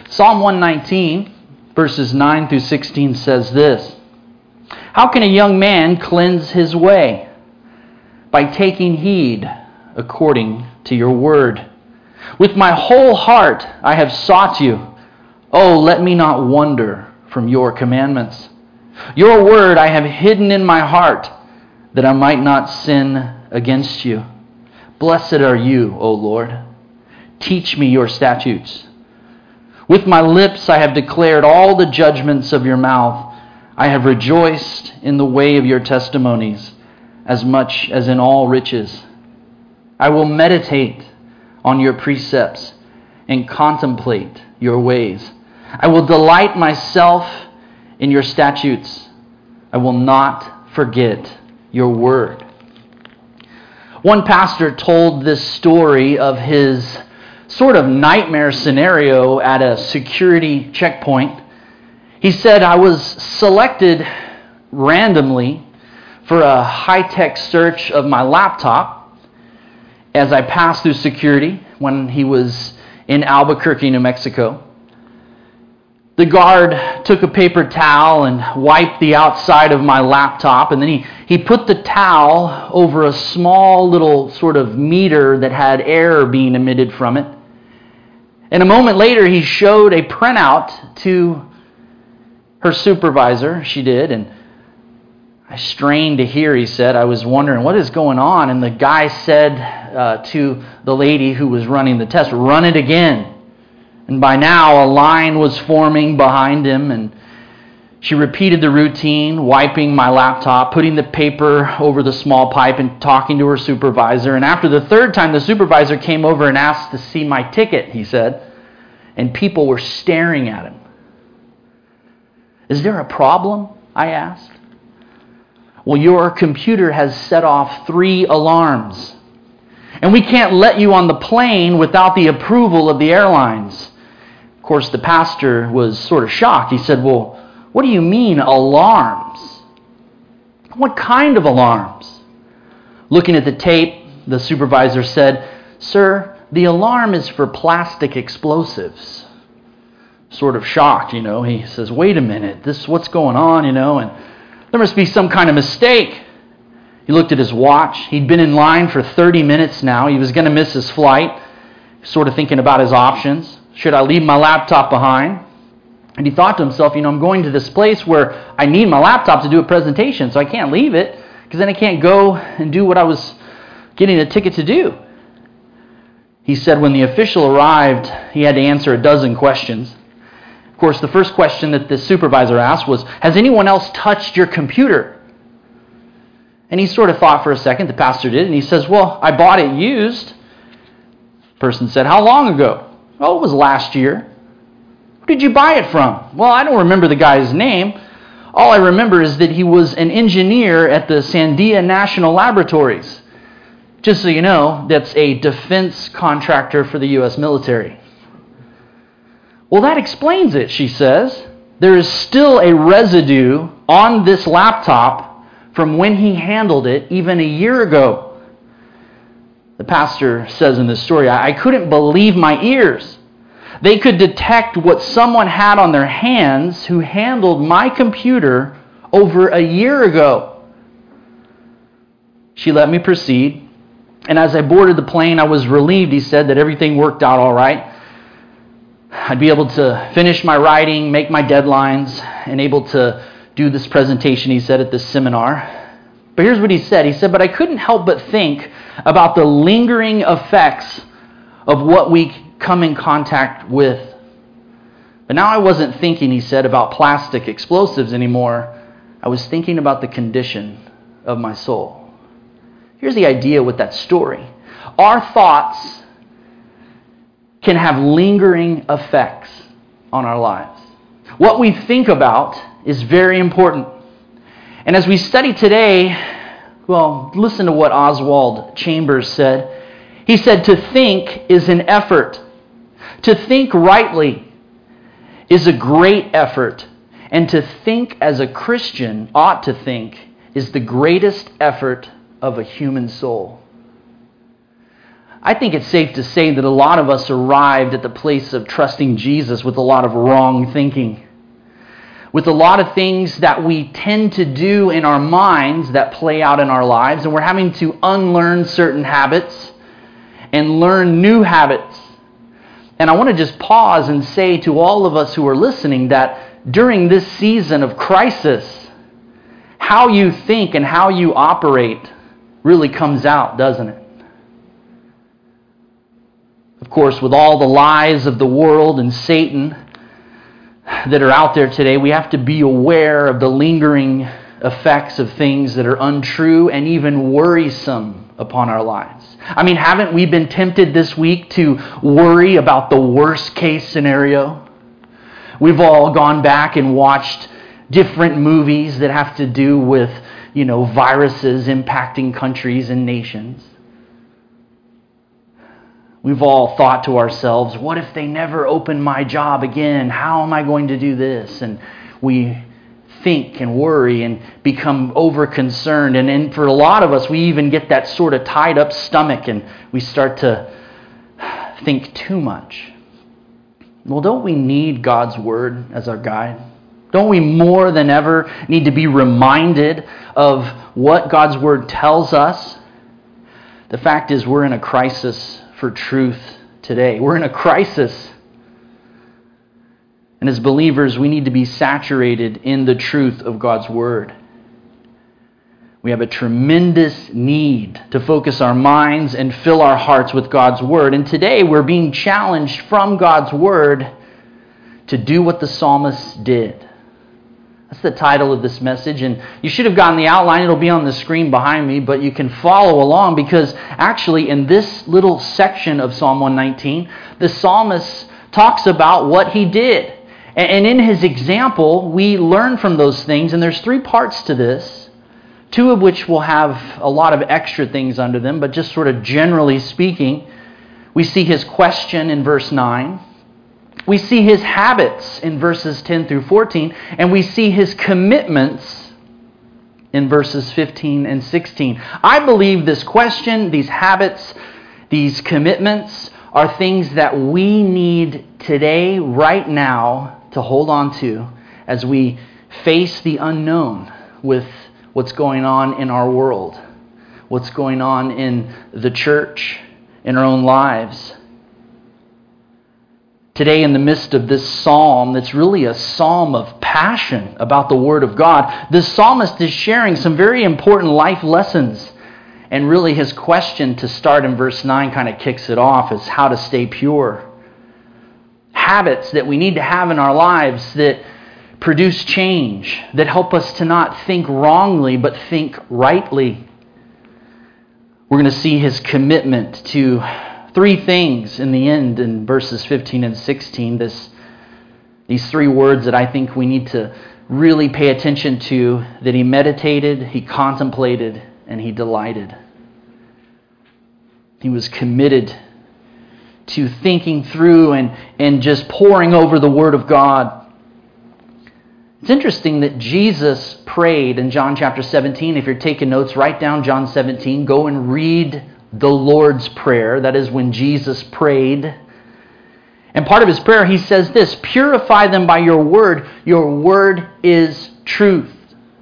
Psalm 119, verses 9 through 16 says this: "How can a young man cleanse his way? By taking heed according to your word. With my whole heart I have sought you. Oh, let me not wander from your commandments. Your word I have hidden in my heart, that I might not sin against you. Blessed are you, O Lord. Teach me your statutes. With my lips I have declared all the judgments of your mouth. I have rejoiced in the way of your testimonies, as much as in all riches. I will meditate on your precepts and contemplate your ways. I will delight myself in your statutes. I will not forget your word." One pastor told this story of his sort of nightmare scenario at a security checkpoint. He said, "I was selected randomly for a high-tech search of my laptop as I passed through security when he was in Albuquerque, New Mexico. The guard took a paper towel and wiped the outside of my laptop, and then he put the towel over a small little sort of meter that had air being emitted from it. And a moment later, he showed a printout to her supervisor. She did, and I strained to hear, he said. I was wondering, what is going on? And the guy said to the lady who was running the test, "Run it again." And by now, a line was forming behind him, and she repeated the routine, wiping my laptop, putting the paper over the small pipe, and talking to her supervisor. And after the third time, the supervisor came over and asked to see my ticket, he said, and people were staring at him. "Is there a problem?" I asked. "Well, your computer has set off 3 alarms, and we can't let you on the plane without the approval of the airlines." Of course, the pastor was sort of shocked. He said, "Well, what do you mean alarms? What kind of alarms?" Looking at the tape, the supervisor said, "Sir, the alarm is for plastic explosives." Sort of shocked, he says, "Wait a minute, what's going on, and there must be some kind of mistake." He looked at his watch. He'd been in line for 30 minutes now. He was going to miss his flight, sort of thinking about his options. Should I leave my laptop behind? And he thought to himself, I'm going to this place where I need my laptop to do a presentation, so I can't leave it, because then I can't go and do what I was getting a ticket to do. He said when the official arrived, he had to answer a dozen questions. Of course, the first question that the supervisor asked was, "Has anyone else touched your computer?" And he sort of thought for a second, the pastor did, and he says, "Well, I bought it used." The person said, "How long ago?" "Oh, it was last year." "Who did you buy it from?" "Well, I don't remember the guy's name. All I remember is that he was an engineer at the Sandia National Laboratories. Just so you know, that's a defense contractor for the U.S. military." "Well, that explains it," she says. "There is still a residue on this laptop from when he handled it even a year ago." The pastor says in this story, "I couldn't believe my ears. They could detect what someone had on their hands who handled my computer over a year ago." She let me proceed, and as I boarded the plane, I was relieved, he said, that everything worked out all right. I'd be able to finish my writing, make my deadlines, and able to do this presentation, he said, at this seminar. But here's what he said. He said, "But I couldn't help but think about the lingering effects of what we come in contact with. But now I wasn't thinking," he said, "about plastic explosives anymore. I was thinking about the condition of my soul." Here's the idea with that story. Our thoughts can have lingering effects on our lives. What we think about is very important. And as we study today, well, listen to what Oswald Chambers said. He said, "To think is an effort. To think rightly is a great effort. And to think as a Christian ought to think is the greatest effort of a human soul." I think it's safe to say that a lot of us arrived at the place of trusting Jesus with a lot of wrong thinking, with a lot of things that we tend to do in our minds that play out in our lives, and we're having to unlearn certain habits and learn new habits. And I want to just pause and say to all of us who are listening that during this season of crisis, how you think and how you operate really comes out, doesn't it? Of course, with all the lies of the world and Satan that are out there today, we have to be aware of the lingering effects of things that are untrue and even worrisome upon our lives. I mean, haven't we been tempted this week to worry about the worst case scenario? We've all gone back and watched different movies that have to do with, viruses impacting countries and nations. We've all thought to ourselves, what if they never open my job again? How am I going to do this? And we think and worry and become over-concerned. And for a lot of us, we even get that sort of tied up stomach and we start to think too much. Well, don't we need God's Word as our guide? Don't we more than ever need to be reminded of what God's Word tells us? The fact is, we're in a crisis for truth today. We're in a crisis. And as believers, we need to be saturated in the truth of God's Word. We have a tremendous need to focus our minds and fill our hearts with God's Word. And today we're being challenged from God's Word to do what the psalmist did. That's the title of this message. And you should have gotten the outline. It'll be on the screen behind me, but you can follow along because actually in this little section of Psalm 119, the psalmist talks about what he did. And in his example, we learn from those things. And there's 3 parts to this, 2 of which will have a lot of extra things under them, but just sort of generally speaking, we see his question in verse 9. We see his habits in verses 10 through 14, and we see his commitments in verses 15 and 16. I believe this question, these habits, these commitments are things that we need today, right now, to hold on to as we face the unknown with what's going on in our world, what's going on in the church, in our own lives. Today, in the midst of this psalm, that's really a psalm of passion about the Word of God, the psalmist is sharing some very important life lessons. And really his question to start in verse 9 kind of kicks it off is how to stay pure. Habits that we need to have in our lives that produce change, that help us to not think wrongly, but think rightly. We're going to see his commitment to 3 things in the end in verses 15 and 16. These 3 words that I think we need to really pay attention to, that he meditated, he contemplated, and he delighted. He was committed to thinking through and just poring over the Word of God. It's interesting that Jesus prayed in John chapter 17. If you're taking notes, write down John 17. Go and read the Lord's Prayer. That is when Jesus prayed. And part of his prayer, he says this, purify them by your word. Your word is truth.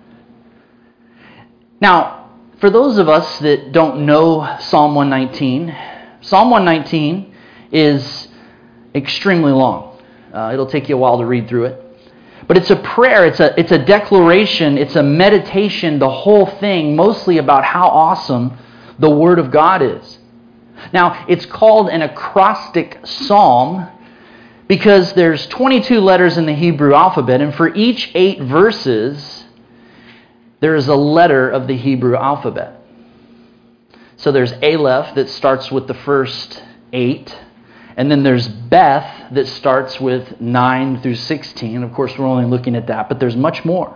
Now, for those of us that don't know Psalm 119, Psalm 119 is extremely long. It'll take you a while to read through it. But it's a prayer, it's a declaration, it's a meditation, the whole thing, mostly about how awesome the Word of God is. Now, it's called an acrostic psalm because there's 22 letters in the Hebrew alphabet, and for each 8 verses, there is a letter of the Hebrew alphabet. So there's Aleph that starts with the first 8, and then there's Beth that starts with 9 through 16. Of course, we're only looking at that, but there's much more.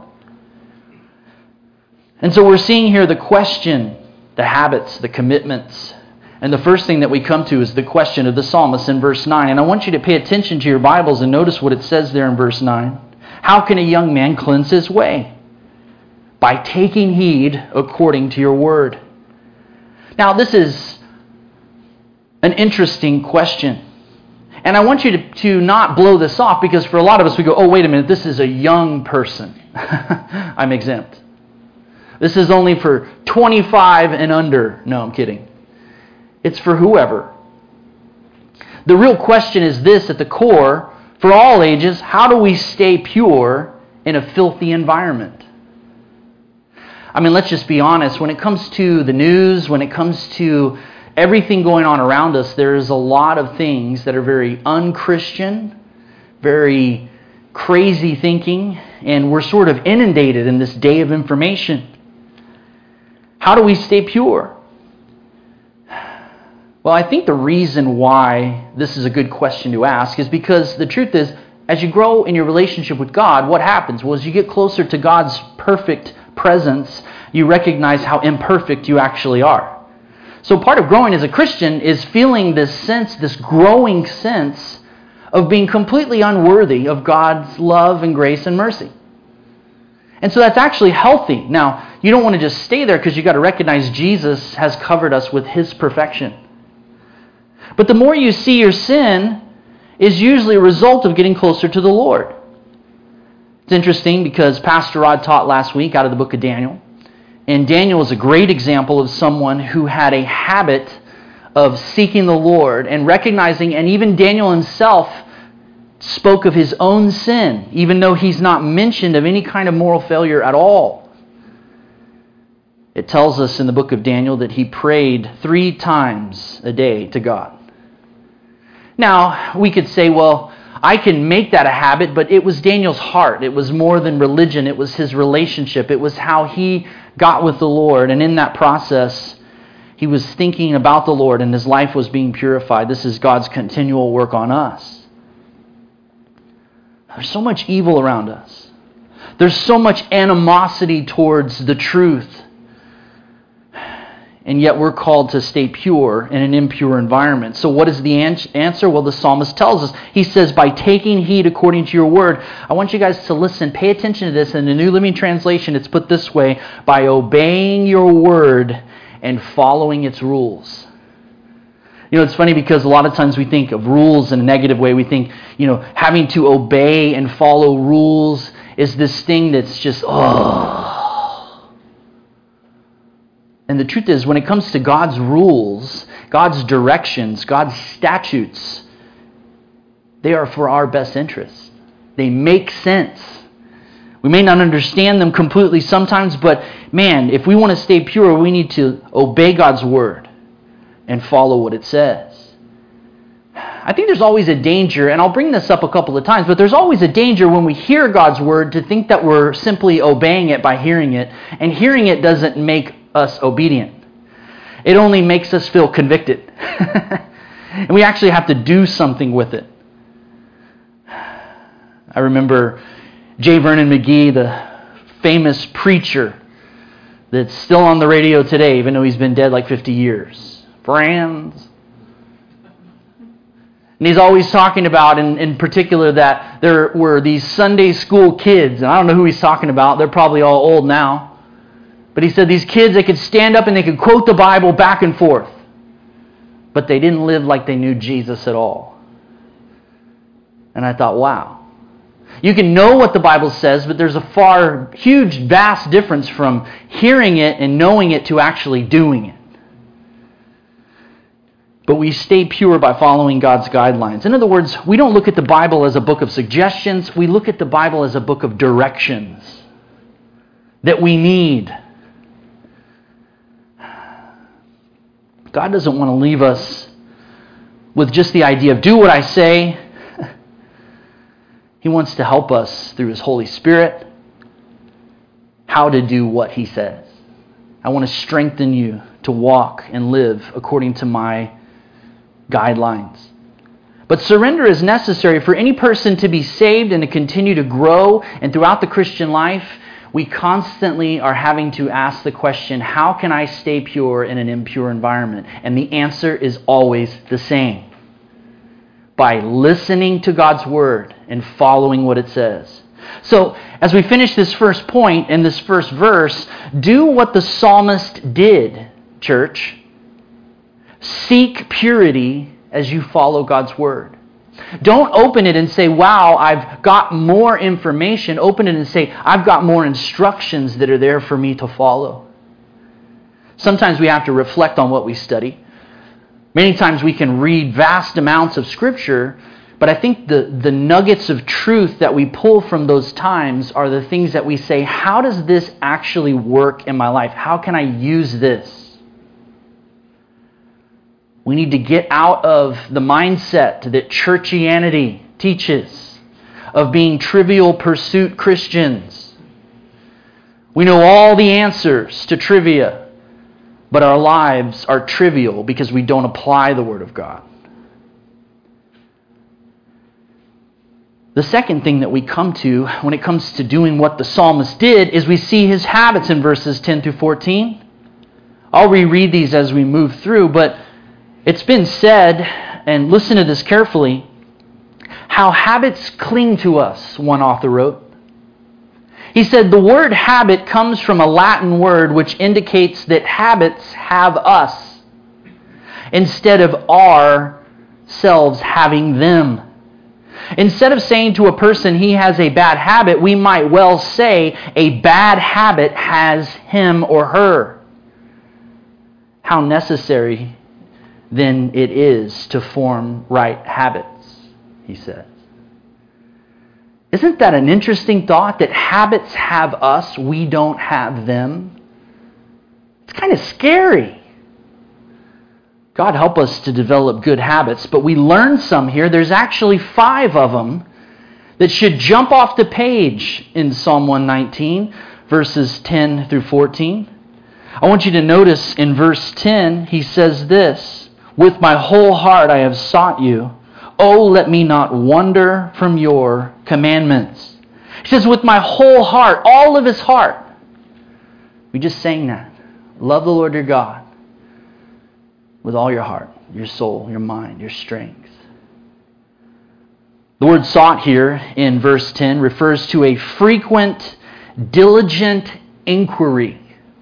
And so we're seeing here the question, the habits, the commitments. And the first thing that we come to is the question of the psalmist in verse 9. And I want you to pay attention to your Bibles and notice what it says there in verse 9. How can a young man cleanse his way? By taking heed according to your word. Now, this is an interesting question. And I want you to not blow this off, because for a lot of us we go, oh, wait a minute, this is a young person. I'm exempt. This is only for 25 and under. No, I'm kidding. It's for whoever. The real question is this at the core, for all ages: how do we stay pure in a filthy environment? I mean, let's just be honest. When it comes to the news, when it comes to everything going on around us, there's a lot of things that are very unchristian, very crazy thinking, and we're sort of inundated in this day of information. How do we stay pure? Well, I think the reason why this is a good question to ask is because the truth is, as you grow in your relationship with God, what happens? Well, as you get closer to God's perfect presence, you recognize how imperfect you actually are. So part of growing as a Christian is feeling this sense, this growing sense of being completely unworthy of God's love and grace and mercy. And so that's actually healthy. Now, you don't want to just stay there, because you've got to recognize Jesus has covered us with His perfection. But the more you see your sin is usually a result of getting closer to the Lord. It's interesting because Pastor Rod taught last week out of the book of Daniel. And Daniel is a great example of someone who had a habit of seeking the Lord and recognizing, and even Daniel himself spoke of his own sin, even though he's not mentioned of any kind of moral failure at all. It tells us in the book of Daniel that he prayed 3 times a day to God. Now, we could say, well, I can make that a habit, but it was Daniel's heart. It was more than religion. It was his relationship. It was how he got with the Lord. And in that process, he was thinking about the Lord, and his life was being purified. This is God's continual work on us. There's so much evil around us. There's so much animosity towards the truth. And yet we're called to stay pure in an impure environment. So what is the answer? Well, the psalmist tells us. He says, by taking heed according to your word. I want you guys to listen. Pay attention to this. In the New Living Translation, it's put this way: by obeying your word and following its rules. You know, it's funny because a lot of times we think of rules in a negative way. We think, having to obey and follow rules is this thing that's just, And the truth is, when it comes to God's rules, God's directions, God's statutes, they are for our best interest. They make sense. We may not understand them completely sometimes, but man, if we want to stay pure, we need to obey God's word and follow what it says. I think there's always a danger, and I'll bring this up a couple of times, but there's always a danger when we hear God's word to think that we're simply obeying it by hearing it, and hearing it doesn't make us obedient. It only makes us feel convicted. And we actually have to do something with it. I remember J. Vernon McGee, the famous preacher that's still on the radio today, even though he's been dead like 50 years. Friends. And he's always talking about, in particular, that there were these Sunday school kids, and I don't know who he's talking about. They're probably all old now. But he said these kids, they could stand up and they could quote the Bible back and forth. But they didn't live like they knew Jesus at all. And I thought, wow. You can know what the Bible says, but there's a huge, vast difference from hearing it and knowing it to actually doing it. But we stay pure by following God's guidelines. In other words, we don't look at the Bible as a book of suggestions. We look at the Bible as a book of directions that we need. God doesn't want to leave us with just the idea of do what I say. He wants to help us through His Holy Spirit how to do what He says. I want to strengthen you to walk and live according to my guidelines. But surrender is necessary for any person to be saved and to continue to grow. And throughout the Christian life, we constantly are having to ask the question, how can I stay pure in an impure environment? And the answer is always the same. By listening to God's word and following what it says. So, as we finish this first point in this first verse, do what the psalmist did, church. Seek purity as you follow God's Word. Don't open it and say, wow, I've got more information. Open it and say, I've got more instructions that are there for me to follow. Sometimes we have to reflect on what we study. Many times we can read vast amounts of Scripture, but I think the nuggets of truth that we pull from those times are the things that we say, how does this actually work in my life? How can I use this? We need to get out of the mindset that churchianity teaches of being trivial pursuit Christians. We know all the answers to trivia, but our lives are trivial because we don't apply the Word of God. The second thing that we come to when it comes to doing what the psalmist did is we see his habits in verses 10 through 14. I'll reread these as we move through, but it's been said, and listen to this carefully, how habits cling to us, one author wrote. He said, the word habit comes from a Latin word which indicates that habits have us instead of ourselves having them. Instead of saying to a person he has a bad habit, we might well say a bad habit has him or her. How necessary then it is to form right habits, he says. Isn't that an interesting thought, that habits have us, we don't have them? It's kind of scary. God help us to develop good habits, but we learned some here. There's actually 5 of them that should jump off the page in Psalm 119, verses 10 through 14. I want you to notice in verse 10, he says this, with my whole heart I have sought you. Oh, let me not wander from your commandments. He says, with my whole heart, all of his heart. We just sang that. Love the Lord your God with all your heart, your soul, your mind, your strength. The word sought here in verse 10 refers to a frequent, diligent inquiry.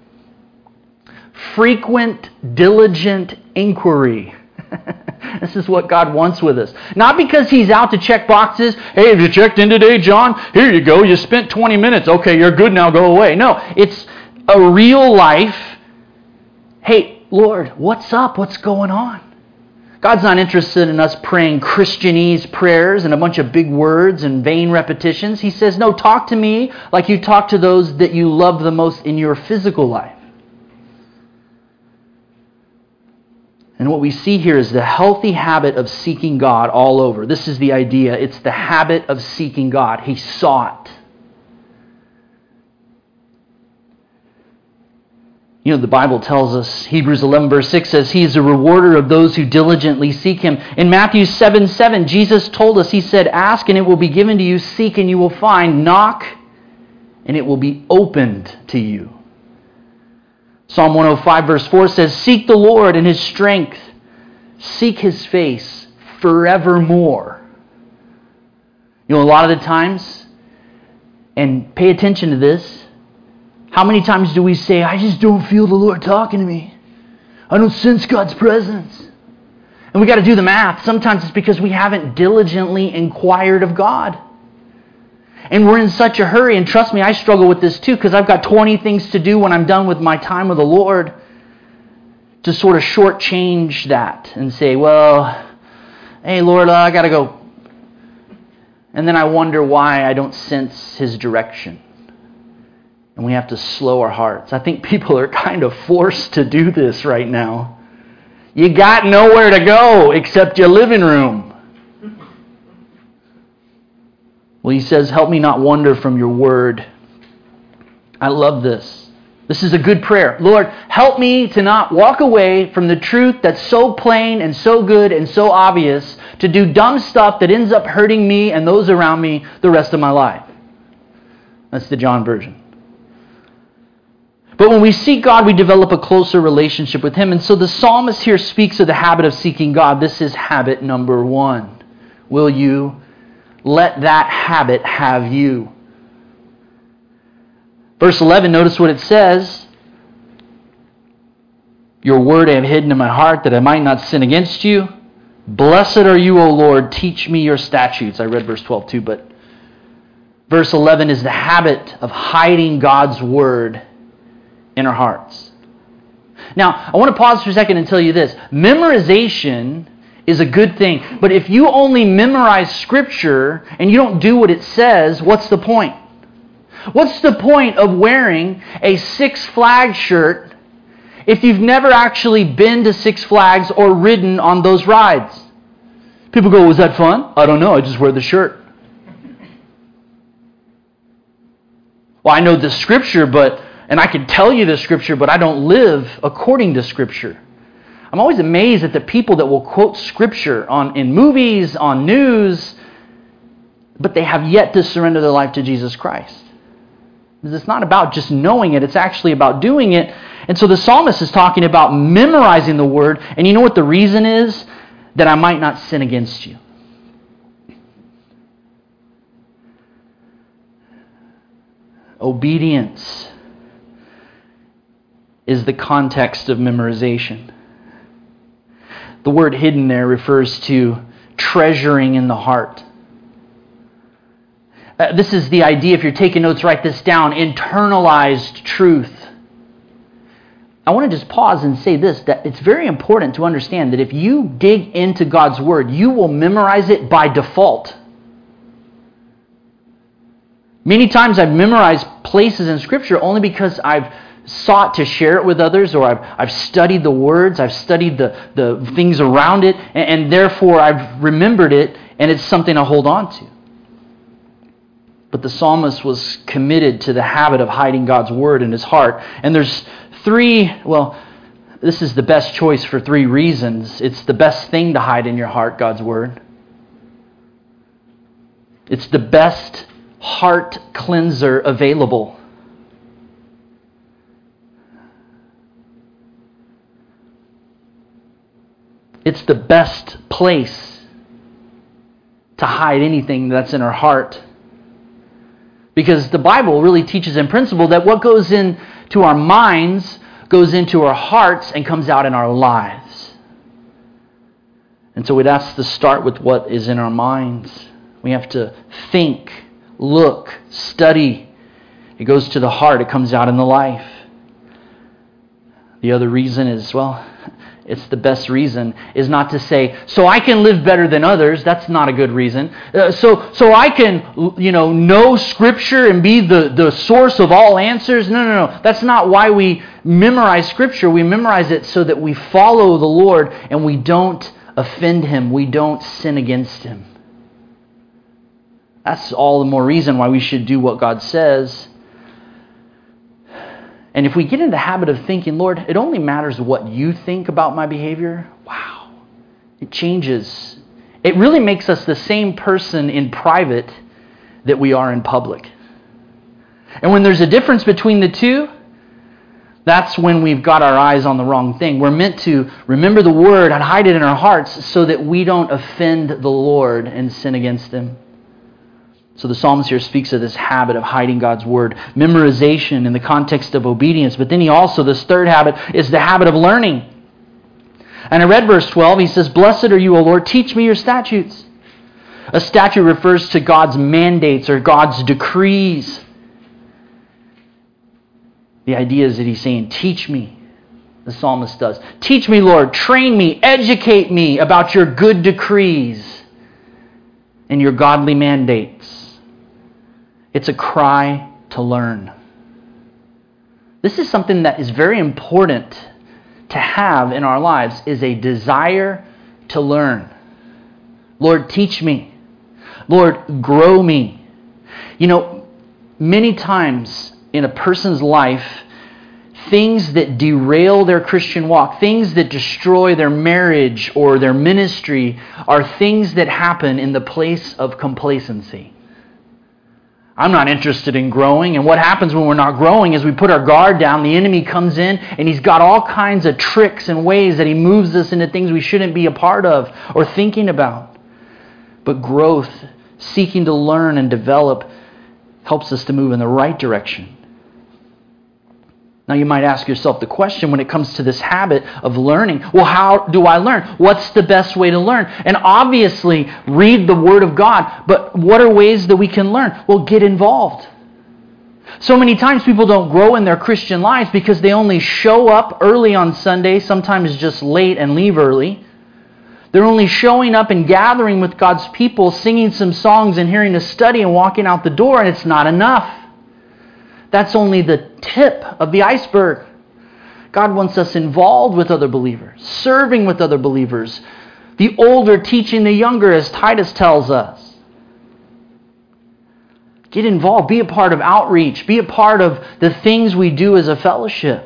Frequent, diligent inquiry. This is what God wants with us. Not because He's out to check boxes. Hey, have you checked in today, John? Here you go. You spent 20 minutes. Okay, you're good now. Go away. No, it's a real life. Hey, Lord, what's up? What's going on? God's not interested in us praying Christianese prayers and a bunch of big words and vain repetitions. He says, no, talk to me like you talk to those that you love the most in your physical life. And what we see here is the healthy habit of seeking God all over. This is the idea. It's the habit of seeking God. He sought. You know, the Bible tells us, Hebrews 11 verse 6 says, He is a rewarder of those who diligently seek Him. In Matthew 7:7, Jesus told us, He said, ask and it will be given to you, seek and you will find, knock and it will be opened to you. Psalm 105 verse 4 says, seek the Lord in His strength. Seek His face forevermore. You know, a lot of the times, and pay attention to this, how many times do we say, I just don't feel the Lord talking to me. I don't sense God's presence. And we got to do the math. Sometimes it's because we haven't diligently inquired of God. And we're in such a hurry, and trust me, I struggle with this too, because I've got 20 things to do when I'm done with my time with the Lord, to sort of shortchange that and say, well, hey Lord, I got to go. And then I wonder why I don't sense His direction. And we have to slow our hearts. I think people are kind of forced to do this right now. You got nowhere to go except your living room. Well, he says, help me not wander from your word. I love this. This is a good prayer. Lord, help me to not walk away from the truth that's so plain and so good and so obvious to do dumb stuff that ends up hurting me and those around me the rest of my life. That's the John version. But when we seek God, we develop a closer relationship with Him. And so the psalmist here speaks of the habit of seeking God. This is habit number 1. Will you let that habit have you? Verse 11, notice what it says. Your word I have hidden in my heart that I might not sin against you. Blessed are you, O Lord. Teach me your statutes. I read verse 12 too, but verse 11 is the habit of hiding God's word in our hearts. Now, I want to pause for a second and tell you this. Memorization is a good thing, but if you only memorize Scripture and you don't do what it says, what's the point? What's the point of wearing a Six Flags shirt if you've never actually been to Six Flags or ridden on those rides? People go, was that fun? I don't know, I just wear the shirt. Well, I know the Scripture, and I can tell you the Scripture, but I don't live according to Scripture. I'm always amazed at the people that will quote Scripture in movies, on news, but they have yet to surrender their life to Jesus Christ. Because it's not about just knowing it, it's actually about doing it. And so the psalmist is talking about memorizing the word, and you know what the reason is? That I might not sin against you. Obedience is the context of memorization. The word hidden there refers to treasuring in the heart. This is the idea, if you're taking notes, write this down, internalized truth. I want to just pause and say this, that it's very important to understand that if you dig into God's Word, you will memorize it by default. Many times I've memorized places in Scripture only because I've sought to share it with others, or I've studied the words, I've studied the things around it, and therefore I've remembered it, and it's something I hold on to. But the psalmist was committed to the habit of hiding God's Word in his heart. And there's this is the best choice for 3 reasons. It's the best thing to hide in your heart, God's Word. It's the best heart cleanser available. It's the best place to hide anything that's in our heart. Because the Bible really teaches in principle that what goes into our minds goes into our hearts and comes out in our lives. And so it has to start with what is in our minds. We have to think, look, study. It goes to the heart, it comes out in the life. The other reason is, it's the best reason, is not to say, so I can live better than others. That's not a good reason. So I can, know Scripture and be the source of all answers. No. That's not why we memorize Scripture. We memorize it so that we follow the Lord and we don't offend Him. We don't sin against Him. That's all the more reason why we should do what God says. And if we get into the habit of thinking, Lord, it only matters what you think about my behavior, wow, it changes. It really makes us the same person in private that we are in public. And when there's a difference between the two, that's when we've got our eyes on the wrong thing. We're meant to remember the Word and hide it in our hearts so that we don't offend the Lord and sin against Him. So the psalmist here speaks of this habit of hiding God's Word, memorization in the context of obedience. But then he also, this third habit, is the habit of learning. And I read verse 12, he says, Blessed are you, O Lord, teach me your statutes. A statute refers to God's mandates or God's decrees. The idea is that he's saying, teach me. The psalmist does. Teach me, Lord, train me, educate me about your good decrees and your godly mandates. It's a cry to learn. This is something that is very important to have in our lives, is a desire to learn. Lord, teach me. Lord, grow me. Many times in a person's life, things that derail their Christian walk, things that destroy their marriage or their ministry, are things that happen in the place of complacency. I'm not interested in growing. And what happens when we're not growing is we put our guard down, the enemy comes in, and he's got all kinds of tricks and ways that he moves us into things we shouldn't be a part of or thinking about. But growth, seeking to learn and develop, helps us to move in the right direction. Now you might ask yourself the question when it comes to this habit of learning, well, how do I learn? What's the best way to learn? And obviously, read the Word of God. But what are ways that we can learn? Well, get involved. So many times people don't grow in their Christian lives because they only show up early on Sunday, sometimes just late and leave early. They're only showing up and gathering with God's people, singing some songs and hearing a study and walking out the door, and it's not enough. That's only the tip of the iceberg. God wants us involved with other believers, serving with other believers, the older teaching the younger, as Titus tells us. Get involved. Be a part of outreach. Be a part of the things we do as a fellowship.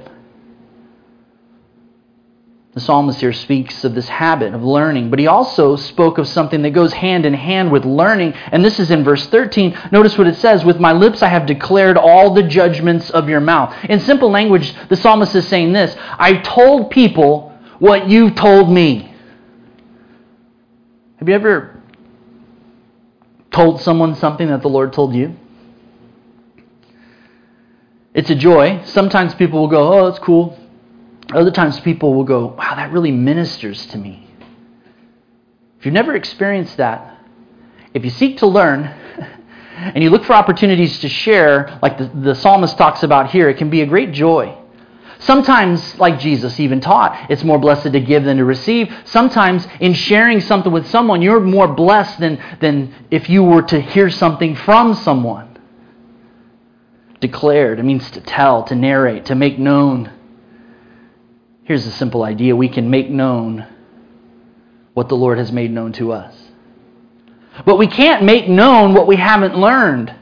The psalmist here speaks of this habit of learning, but he also spoke of something that goes hand in hand with learning, and this is in verse 13. Notice what it says, with my lips I have declared all the judgments of your mouth. In simple language, the psalmist is saying this, I told people what you've told me. Have you ever told someone something that the Lord told you? It's a joy. Sometimes people will go, oh, that's cool. Other times people will go, wow, that really ministers to me. If you've never experienced that, if you seek to learn and you look for opportunities to share, like the psalmist talks about here, it can be a great joy. Sometimes, like Jesus even taught, it's more blessed to give than to receive. Sometimes in sharing something with someone, you're more blessed than if you were to hear something from someone. Declared, it means to tell, to narrate, to make known. Here's a simple idea. We can make known what the Lord has made known to us. But we can't make known what we haven't learned.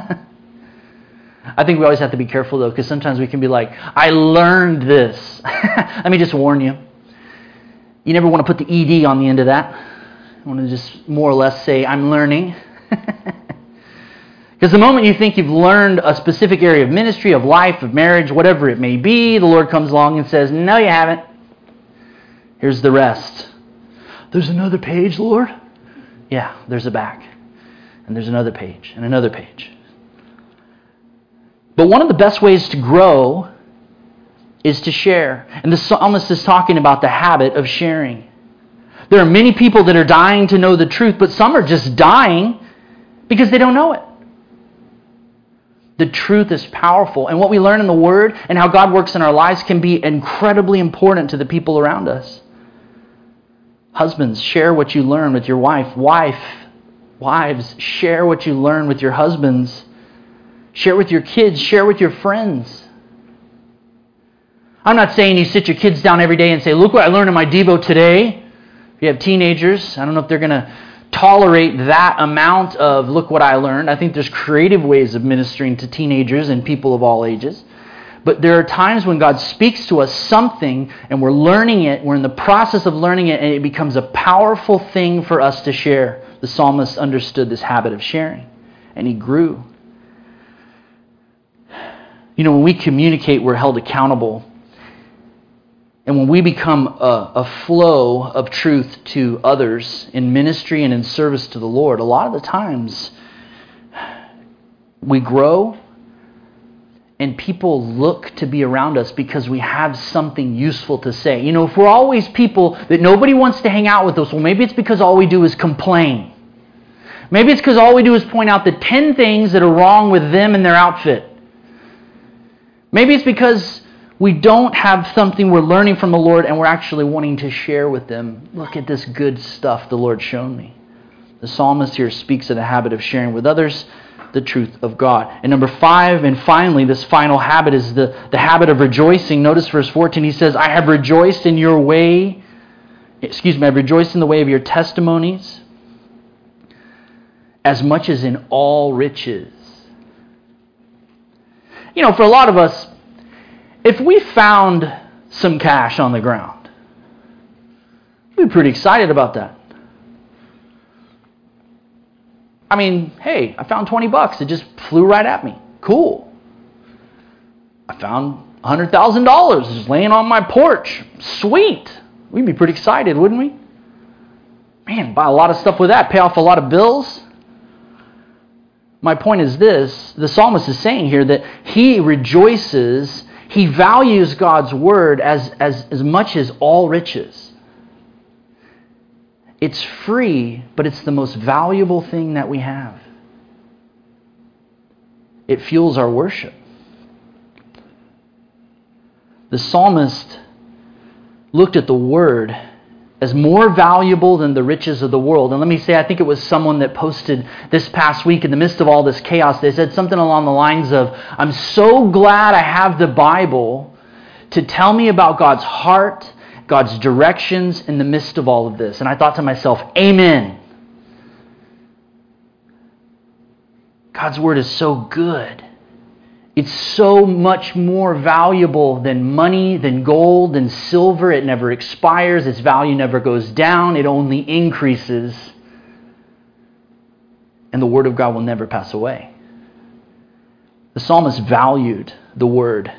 I think we always have to be careful, though, because sometimes we can be like, I learned this. Let me just warn you. You never want to put the ED on the end of that. You want to just more or less say, I'm learning. Because the moment you think you've learned a specific area of ministry, of life, of marriage, whatever it may be, the Lord comes along and says, no, you haven't. Here's the rest. There's another page, Lord? Yeah, there's a back. And there's another page and another page. But one of the best ways to grow is to share. And the psalmist is talking about the habit of sharing. There are many people that are dying to know the truth, but some are just dying because they don't know it. The truth is powerful, and what we learn in the Word and how God works in our lives can be incredibly important to the people around us. Husbands, share what you learn with your wife. Wives, share what you learn with your husbands. Share with your kids. Share with your friends. I'm not saying you sit your kids down every day and say, look what I learned in my Devo today. If you have teenagers, I don't know if they're going to tolerate that amount of look what I learned. I think there's creative ways of ministering to teenagers and people of all ages. But there are times when God speaks to us something and we're learning it, we're in the process of learning it, and it becomes a powerful thing for us to share. The psalmist understood this habit of sharing, and he grew. You know, when we communicate, we're held accountable. And when we become a flow of truth to others in ministry and in service to the Lord, a lot of the times we grow and people look to be around us because we have something useful to say. You know, if we're always people that nobody wants to hang out with us, well, maybe it's because all we do is complain. Maybe it's because all we do is point out the 10 things that are wrong with them and their outfit. Maybe it's because we don't have something we're learning from the Lord and we're actually wanting to share with them. Look at this good stuff the Lord's shown me. The psalmist here speaks of the habit of sharing with others the truth of God. And number 5, and finally, this final habit is the habit of rejoicing. Notice verse 14, he says, I have rejoiced in your way. I've rejoiced in the way of your testimonies as much as in all riches. You know, for a lot of us, if we found some cash on the ground, we'd be pretty excited about that. I mean, hey, I found $20. It just flew right at me. Cool. I found $100,000 just laying on my porch. Sweet. We'd be pretty excited, wouldn't we? Man, buy a lot of stuff with that. Pay off a lot of bills. My point is this. The psalmist is saying here that he rejoices He values God's word as much as all riches. It's free, but it's the most valuable thing that we have. It fuels our worship. The psalmist looked at the word as more valuable than the riches of the world. And let me say, I think it was someone that posted this past week in the midst of all this chaos. They said something along the lines of, I'm so glad I have the Bible to tell me about God's heart, God's directions in the midst of all of this. And I thought to myself, amen. God's word is so good. It's so much more valuable than money, than gold, than silver. It never expires. Its value never goes down. It only increases. And the word of God will never pass away. The psalmist valued the word.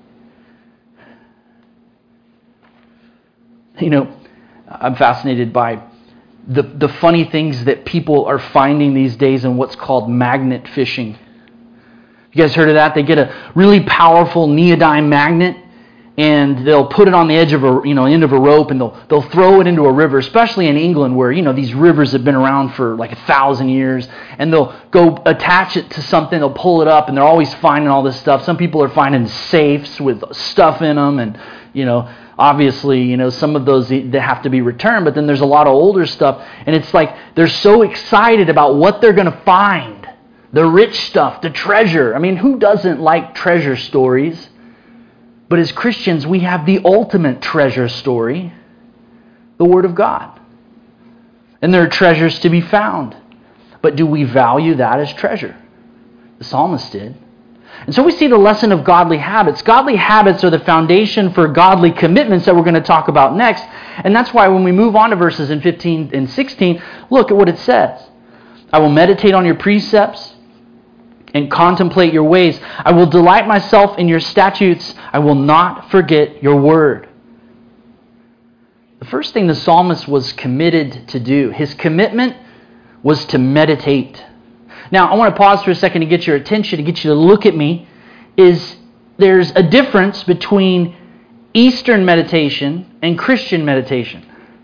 You know, I'm fascinated by the funny things that people are finding these days in what's called magnet fishing. You guys heard of that? They get a really powerful neodyme magnet and they'll put it on the edge of end of a rope and they'll throw it into a river, especially in England where, these rivers have been around for like 1,000 years, and they'll go attach it to something, they'll pull it up, and they're always finding all this stuff. Some people are finding safes with stuff in them, and, obviously, some of those they have to be returned, but then there's a lot of older stuff, and it's like they're so excited about what they're going to find. The rich stuff, the treasure. I mean, who doesn't like treasure stories? But as Christians, we have the ultimate treasure story, the Word of God. And there are treasures to be found. But do we value that as treasure? The psalmist did. And so we see the lesson of godly habits. Godly habits are the foundation for godly commitments that we're going to talk about next. And that's why when we move on to verses in 15 and 16, look at what it says. I will meditate on your precepts and contemplate your ways. I will delight myself in your statutes. I will not forget your word. The first thing the psalmist was committed to do, his commitment was to meditate. Now, I want to pause for a second to get your attention, to get you to look at me. There's a difference between Eastern meditation and Christian meditation.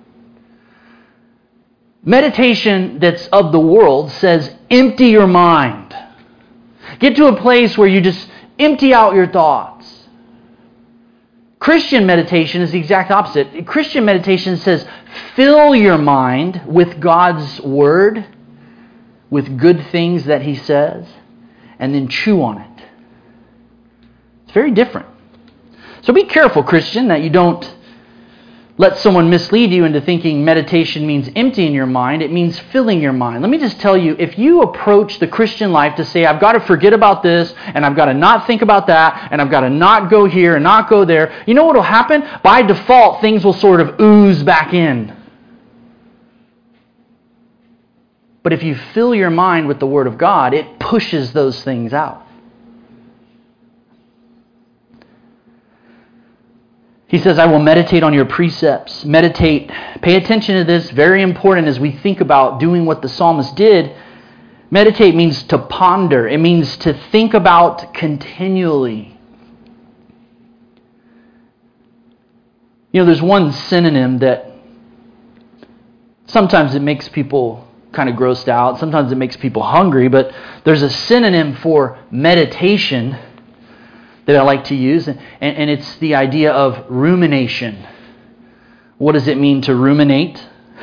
Meditation that's of the world says, empty your mind. Get to a place where you just empty out your thoughts. Christian meditation is the exact opposite. Christian meditation says, fill your mind with God's word, with good things that He says, and then chew on it. It's very different. So be careful, Christian, that you don't let someone mislead you into thinking meditation means emptying your mind. It means filling your mind. Let me just tell you, if you approach the Christian life to say, I've got to forget about this, and I've got to not think about that, and I've got to not go here and not go there, you know what will happen? By default, things will sort of ooze back in. But if you fill your mind with the Word of God, it pushes those things out. He says, I will meditate on your precepts. Meditate. Pay attention to this. Very important as we think about doing what the psalmist did. Meditate means to ponder. It means to think about continually. There's one synonym that sometimes it makes people kind of grossed out. Sometimes it makes people hungry. But there's a synonym for meditation that I like to use, and it's the idea of rumination. What does it mean to ruminate?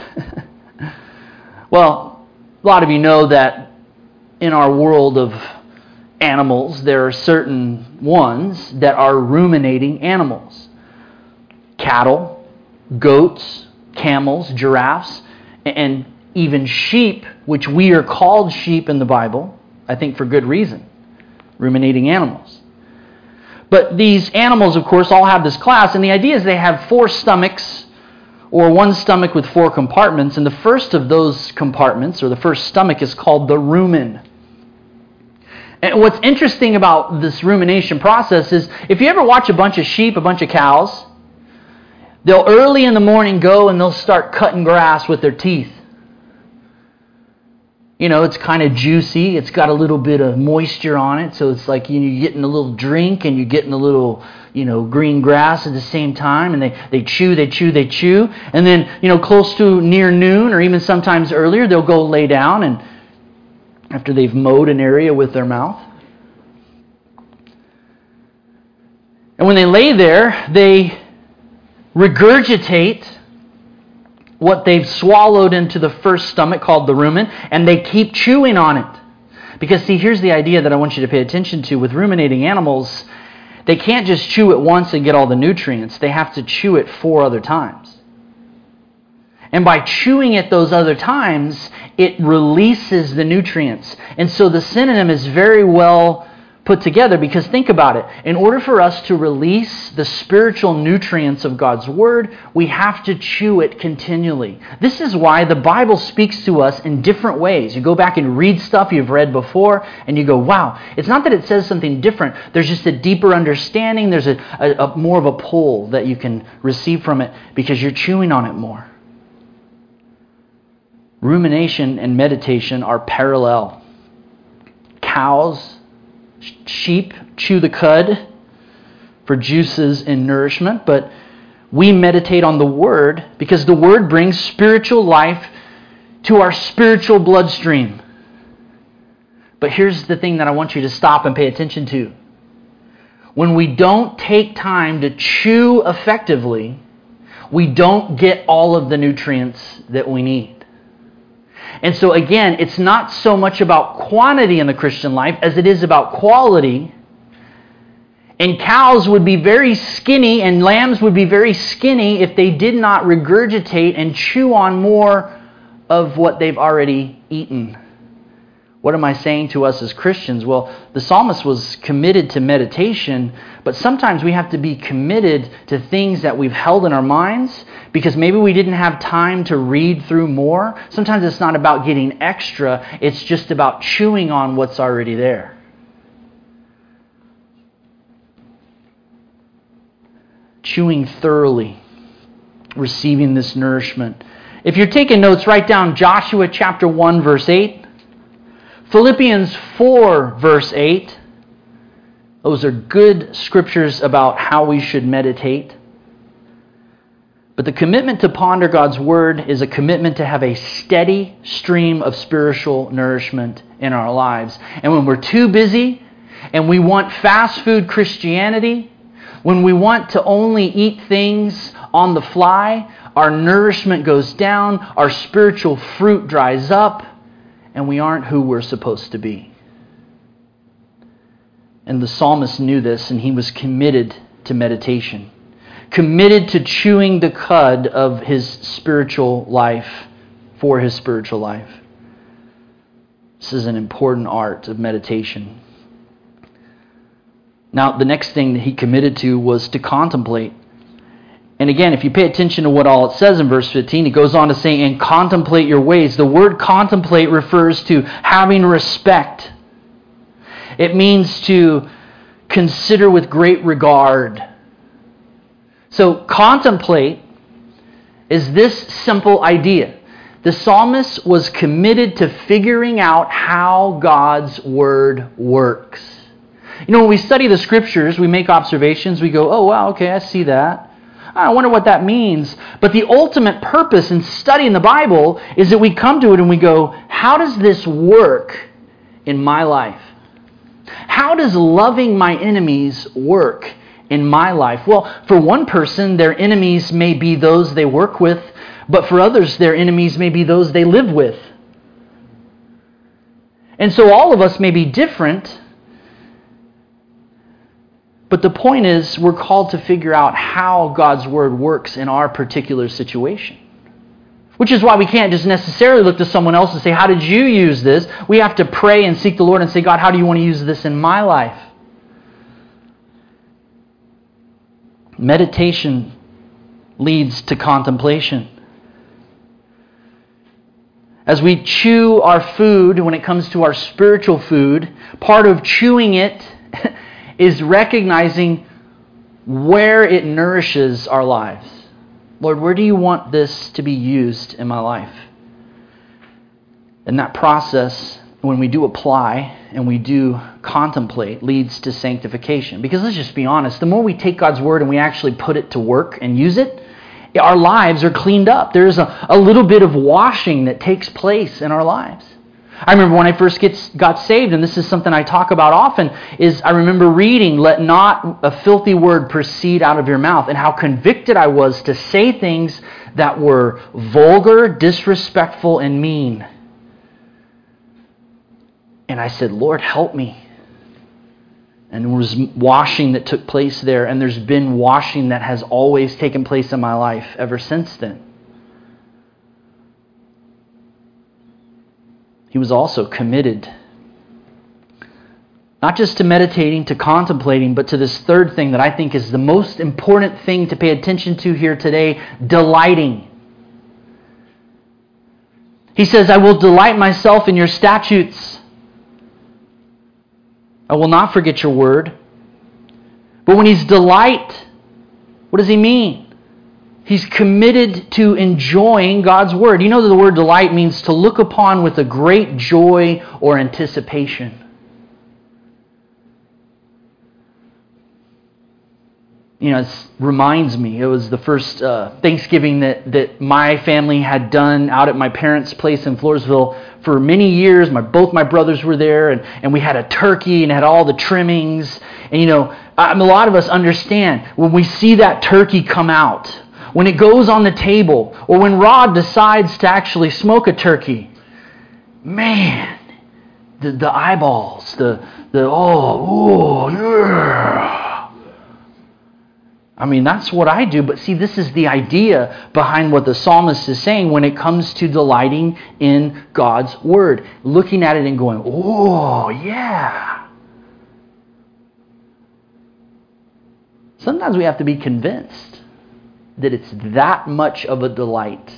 Well, a lot of you know that in our world of animals, there are certain ones that are ruminating animals. Cattle, goats, camels, giraffes, and even sheep, which we are called sheep in the Bible, I think for good reason, ruminating animals. But these animals, of course, all have this class, and the idea is they have 4 stomachs, or one stomach with 4 compartments, and the first of those compartments, or the first stomach, is called the rumen. And what's interesting about this rumination process is, if you ever watch a bunch of sheep, a bunch of cows, they'll early in the morning go and they'll start cutting grass with their teeth. It's kind of juicy. It's got a little bit of moisture on it. So it's like you're getting a little drink and you're getting a little, green grass at the same time. And they chew. And then, close to near noon or even sometimes earlier, they'll go lay down and after they've mowed an area with their mouth. And when they lay there, they regurgitate what they've swallowed into the first stomach called the rumen, and they keep chewing on it. Because see, here's the idea that I want you to pay attention to. With ruminating animals, they can't just chew it once and get all the nutrients. They have to chew it 4 other times. And by chewing it those other times, it releases the nutrients. And so the synonym is very well put together, because think about it. In order for us to release the spiritual nutrients of God's Word, we have to chew it continually. This is why the Bible speaks to us in different ways. You go back and read stuff you've read before, and you go, wow, it's not that it says something different. There's just a deeper understanding. There's a more of a pull that you can receive from it because you're chewing on it more. Rumination and meditation are parallel. Cows, sheep chew the cud for juices and nourishment, but we meditate on the Word because the Word brings spiritual life to our spiritual bloodstream. But here's the thing that I want you to stop and pay attention to. When we don't take time to chew effectively, we don't get all of the nutrients that we need. And so again, it's not so much about quantity in the Christian life as it is about quality. And cows would be very skinny and lambs would be very skinny if they did not regurgitate and chew on more of what they've already eaten. What am I saying to us as Christians? Well, the psalmist was committed to meditation, but sometimes we have to be committed to things that we've held in our minds because maybe we didn't have time to read through more. Sometimes it's not about getting extra, it's just about chewing on what's already there. Chewing thoroughly, receiving this nourishment. If you're taking notes, write down Joshua chapter 1, verse 8. Philippians 4, verse 8. Those are good scriptures about how we should meditate. But the commitment to ponder God's Word is a commitment to have a steady stream of spiritual nourishment in our lives. And when we're too busy and we want fast food Christianity, when we want to only eat things on the fly, our nourishment goes down, our spiritual fruit dries up, and we aren't who we're supposed to be. And the psalmist knew this, and he was committed to meditation. Committed to chewing the cud of his spiritual life for his spiritual life. This is an important art of meditation. Now, the next thing that he committed to was to contemplate. And again, if you pay attention to what all it says in verse 15, it goes on to say, and contemplate your ways. The word contemplate refers to having respect. It means to consider with great regard. So contemplate is this simple idea. The psalmist was committed to figuring out how God's Word works. When we study the Scriptures, we make observations, we go, oh wow, okay, I see that. I wonder what that means. But the ultimate purpose in studying the Bible is that we come to it and we go, how does this work in my life? How does loving my enemies work in my life? Well, for one person, their enemies may be those they work with, but for others, their enemies may be those they live with. And so all of us may be different. But the point is, we're called to figure out how God's Word works in our particular situation. Which is why we can't just necessarily look to someone else and say, how did you use this? We have to pray and seek the Lord and say, God, how do you want to use this in my life? Meditation leads to contemplation. As we chew our food, when it comes to our spiritual food, part of chewing it is recognizing where it nourishes our lives. Lord, where do you want this to be used in my life? And that process, when we do apply and we do contemplate, leads to sanctification. Because let's just be honest, the more we take God's Word and we actually put it to work and use it, our lives are cleaned up. There's a little bit of washing that takes place in our lives. I remember when I first got saved, and this is something I talk about often, is I remember reading, "Let not a filthy word proceed out of your mouth," and how convicted I was to say things that were vulgar, disrespectful, and mean. And I said, "Lord, help me." And there was washing that took place there, and there's been washing that has always taken place in my life ever since then. He was also committed, not just to meditating, to contemplating, but to this third thing that I think is the most important thing to pay attention to here today, delighting. He says, "I will delight myself in your statutes. I will not forget your word." But when he's delight, what does he mean? He's committed to enjoying God's word. You know that the word delight means to look upon with a great joy or anticipation. You know, it reminds me, it was the first Thanksgiving that my family had done out at my parents' place in Floresville for many years. Both my brothers were there, and we had a turkey and had all the trimmings. And you know, a lot of us understand when we see that turkey come out, when it goes on the table, or when Rod decides to actually smoke a turkey, man, the eyeballs, yeah. I mean, that's what I do, but see, this is the idea behind what the psalmist is saying when it comes to delighting in God's word. Looking at it and going, oh, yeah. Sometimes we have to be convinced that it's that much of a delight.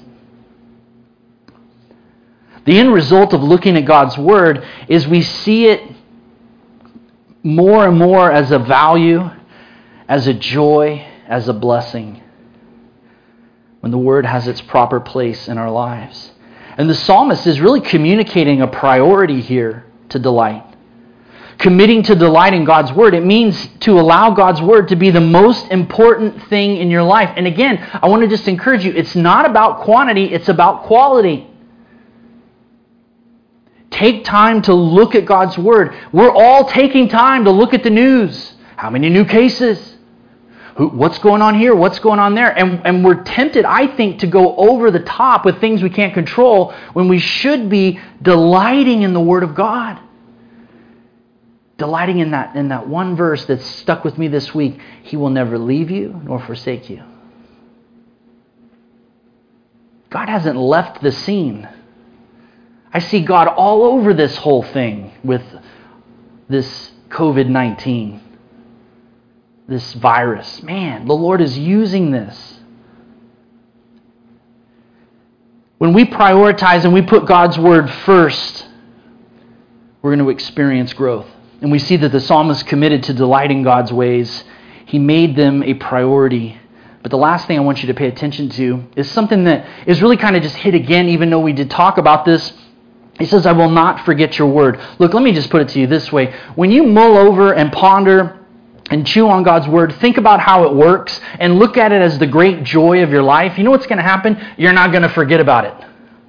The end result of looking at God's word is we see it more and more as a value, as a joy, as a blessing, when the word has its proper place in our lives. And the psalmist is really communicating a priority here to delight. Committing to delight in God's word, it means to allow God's word to be the most important thing in your life. And again, I want to just encourage you, it's not about quantity, it's about quality. Take time to look at God's word. We're all taking time to look at the news. How many new cases? What's going on here? What's going on there? And we're tempted, I think, to go over the top with things we can't control when we should be delighting in the Word of God. Delighting in that one verse that's stuck with me this week. He will never leave you nor forsake you. God hasn't left the scene. I see God all over this whole thing with this COVID-19. This virus. Man, the Lord is using this. When we prioritize and we put God's word first, we're going to experience growth. And we see that the psalmist committed to delighting God's ways. He made them a priority. But the last thing I want you to pay attention to is something that is really kind of just hit again, even though we did talk about this. He says, "I will not forget your word." Look, let me just put it to you this way. When you mull over and ponder and chew on God's word, think about how it works, and look at it as the great joy of your life, you know what's going to happen? You're not going to forget about it.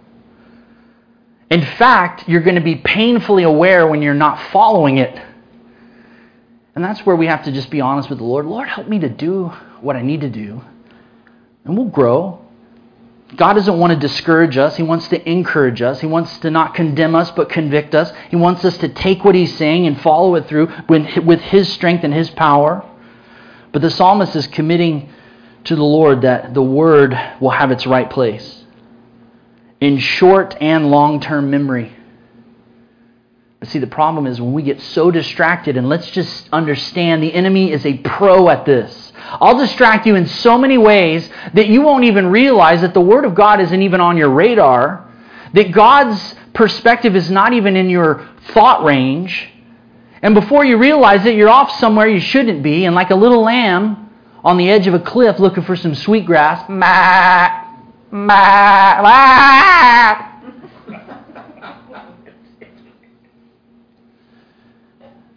In fact, you're going to be painfully aware when you're not following it. And that's where we have to just be honest with the Lord. Lord, help me to do what I need to do. And we'll grow. God doesn't want to discourage us. He wants to encourage us. He wants to not condemn us, but convict us. He wants us to take what He's saying and follow it through with His strength and His power. But the psalmist is committing to the Lord that the word will have its right place in short and long-term memory. But see, the problem is when we get so distracted, and let's just understand the enemy is a pro at this. I'll distract you in so many ways that you won't even realize that the Word of God isn't even on your radar, that God's perspective is not even in your thought range. And before you realize it, you're off somewhere you shouldn't be, and like a little lamb on the edge of a cliff looking for some sweet grass,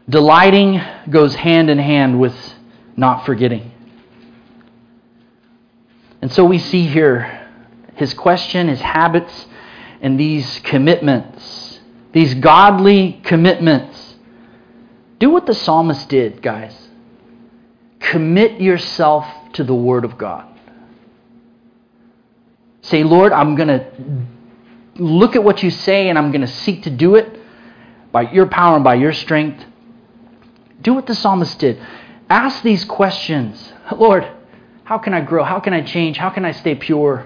Delighting goes hand in hand with not forgetting. And so we see here his question, his habits, and these commitments, these godly commitments. Do what the psalmist did, guys. Commit yourself to the Word of God. Say, Lord, I'm going to look at what you say and I'm going to seek to do it by your power and by your strength. Do what the psalmist did. Ask these questions. Lord, how can I grow? How can I change? How can I stay pure?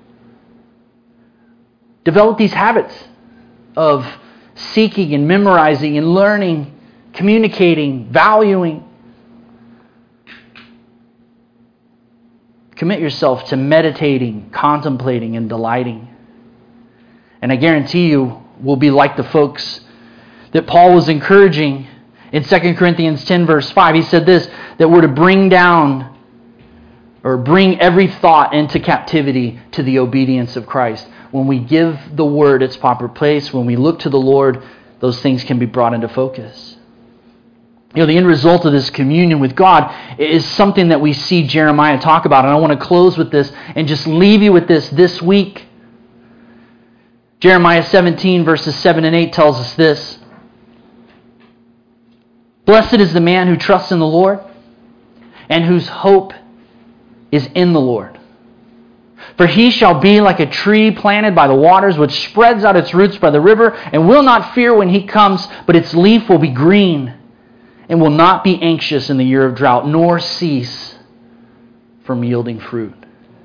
Develop these habits of seeking and memorizing and learning, communicating, valuing. Commit yourself to meditating, contemplating, and delighting. And I guarantee you we'll be like the folks that Paul was encouraging in 2 Corinthians 10 verse 5. He said this, that we're to bring every thought into captivity to the obedience of Christ. When we give the Word its proper place, when we look to the Lord, those things can be brought into focus. The end result of this communion with God is something that we see Jeremiah talk about. And I want to close with this and just leave you with this week. Jeremiah 17 verses 7 and 8 tells us this. Blessed is the man who trusts in the Lord and whose hope is in the Lord. For he shall be like a tree planted by the waters, which spreads out its roots by the river, and will not fear when he comes, but its leaf will be green, and will not be anxious in the year of drought, nor cease from yielding fruit.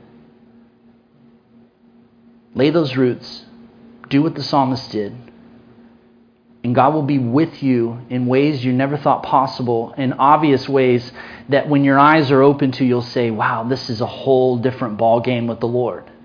Lay those roots. Do what the psalmist did. And God will be with you in ways you never thought possible, in obvious ways that when your eyes are open to, you'll say, wow, this is a whole different ball game with the Lord.